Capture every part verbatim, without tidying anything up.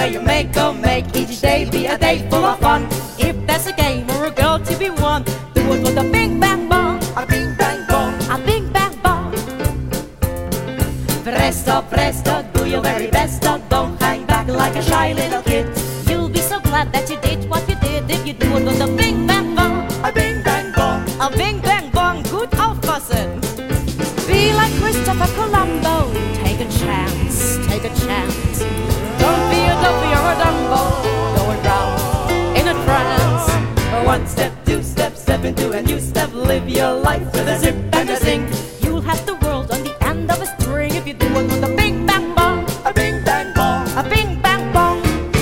anywhere you may go, make each day be a day full of fun. If there's a game or a girl to be won, do it with a bing bang bong, a bing bang bong, a bing bang bong. Presto, presto, do your very best, oh, don't hang back like a shy little kid. You'll be so glad that you did what you did if you do it with a bing bang bong, a bing bang bong, a bing bang bong, good aufpassen. Be like Christopher Columbo, take a chance, take a chance. Don't be a Duffy or a Dumbo, going round in a trance. One step, two steps, step into a new step, live your life with a zip and a zing. You'll have the world on the end of a string if you do it with a bing bang bong, a bing bang bong, a bing bang bong.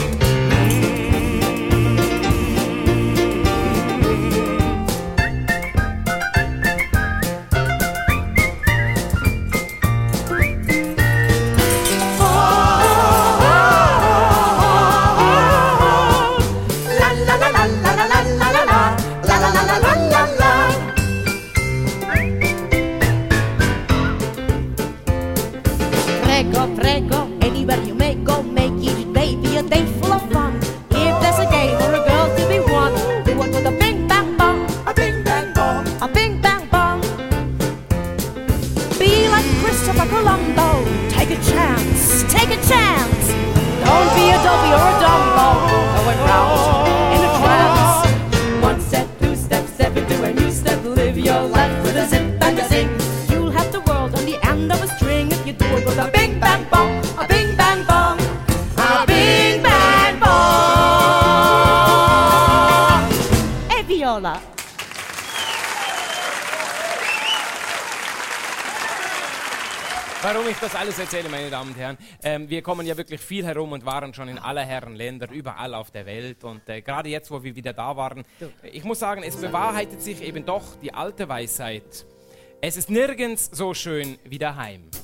Prego, prego, anywhere you may go, make each day be a day full of fun. If there's a game or a girl to be won, do it with a bing bang bong, a bing bang bong, a bing bang bong. Be like Christopher Columbo, take a chance, take a chance. Don't be a Dobby or a Dumbo, going round in a trance. One step, two steps, step into a new step, live your life with a zip and a zing. You'll have the world on the end of a string if you do it with a bing bang bong, a bing bang bong, a bing bang bong. E viola. Warum ich das alles erzähle, meine Damen und Herren, ähm, wir kommen ja wirklich viel herum und waren schon in aller Herren Länder, überall auf der Welt. Und äh, gerade jetzt, wo wir wieder da waren, ich muss sagen, es bewahrheitet sich eben doch die alte Weisheit. Es ist nirgends so schön wie daheim.